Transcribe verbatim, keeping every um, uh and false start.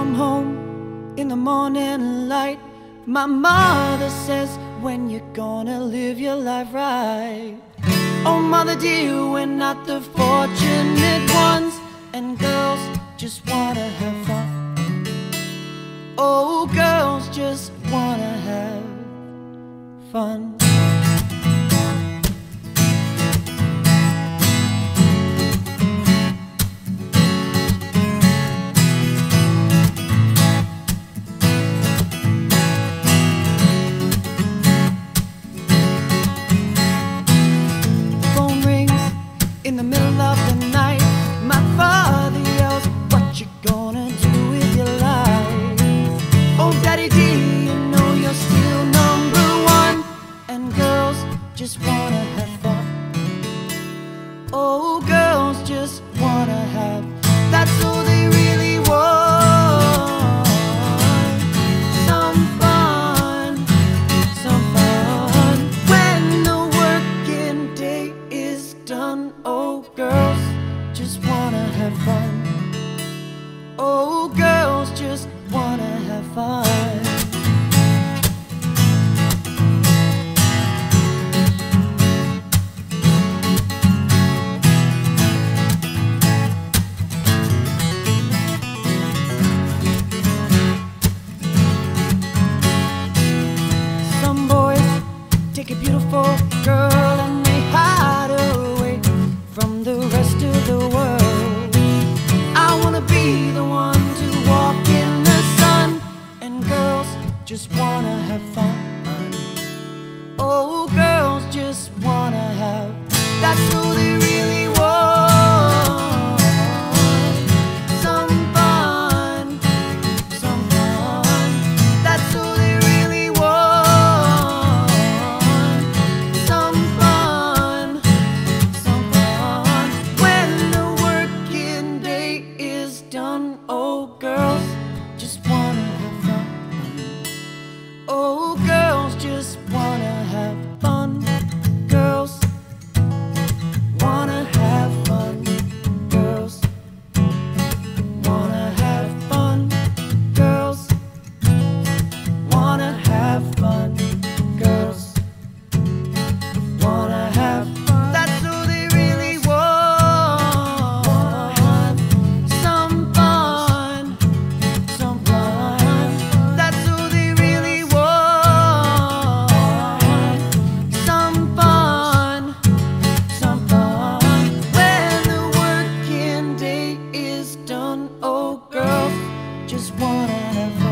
come home in the morning light, my mother says, when you gonna live your life right? Oh mother dear, we're not the fortunate ones, and girls just wanna have fun. Oh, girls just wanna have fun. In the middle of the night, my father yells, what you gonna do with your life? Oh daddy dear, you know you're still number one, and girls just wanna have fun. Oh, girls just wanna have, that's all they really want. Some fun, some fun, when the working day is done. Oh, girls just wanna have fun. Oh, girls just wanna have fun. Some boys take a beautiful girl and they hide her away from the rest of the world. I wanna be the one to walk in the sun, and girls just wanna have fun. Oh, girls just wanna have, that's all they really want. Some fun, some fun, that's all they really want. Some fun, some fun, when the working day is done. Oh, girls just wanna have fun. Oh, girls just wanna have fun. Girls wanna have fun. Girls wanna have fun. Girls wanna have fun. Girls wanna have fun. That's all they really want. Some fun, some fun, that's all they really want. Some fun, some fun, when the working day is done. Oh, girls just wanna have fun.